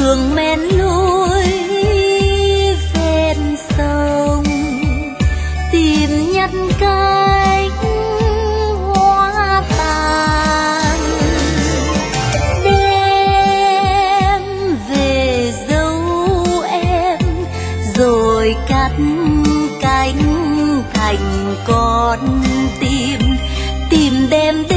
đường men lối ven sông, tìm nhặt cánh hoa tàn, đem về dấu em rồi cắt cánh thành con tim, tìm đem